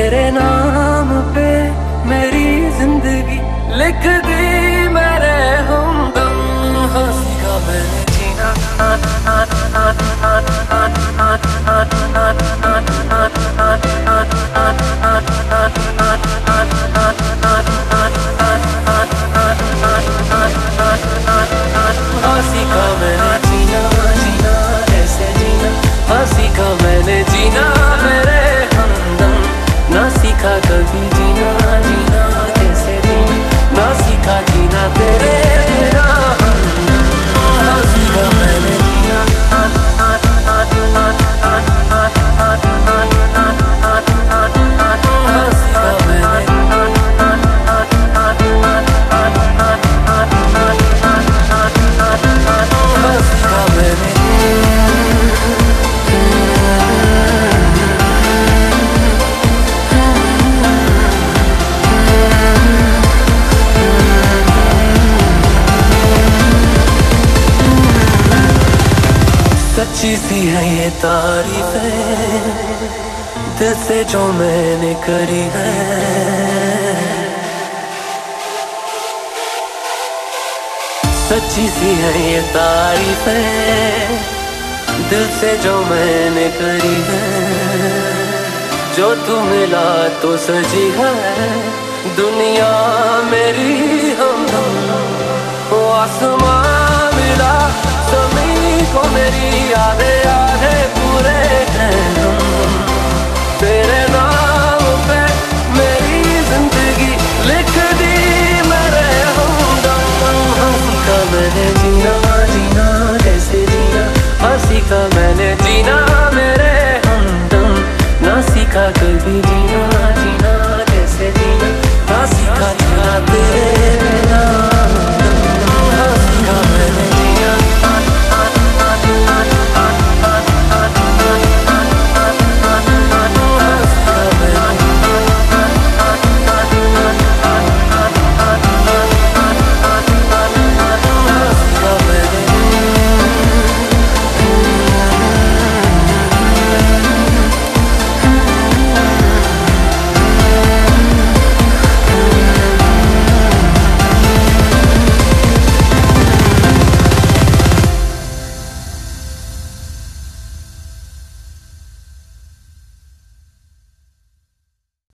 तेरे नाम पे मेरी जिंदगी लिख दी मेरे हमदम। हाँ सीखा मैंने जीना, हाँ सीखा मैंने जीना, जीना कैसे जीना। हाँ सीखा मैंने जीना मेरे हमदम। ना सीखा कभी जीना, जीना कैसे जीना। ना सीखा जीना तेरे बिना हमदम। हाँ सीखा मैंने जीना, हाँ सीखा मैंने सच्ची सी है ये तारीफें दिल से जो मैंने करी है। सच्ची सी है ये तारीफें दिल से जो मैंने करी है। जो तू मिला तो सजी है दुनिया मेरी हमदम। वो आसमां मिला ज़मीं को मेरी यादें यादें पूरे हैं हम। तेरे नाम पे मेरी जिंदगी लिख दी मेरे हमदम। हाँ सीखा मैंने जीना, जीना कैसे जीना। हाँ सीखा मैंने जीना मेरे हमदम। ना सीखा कभी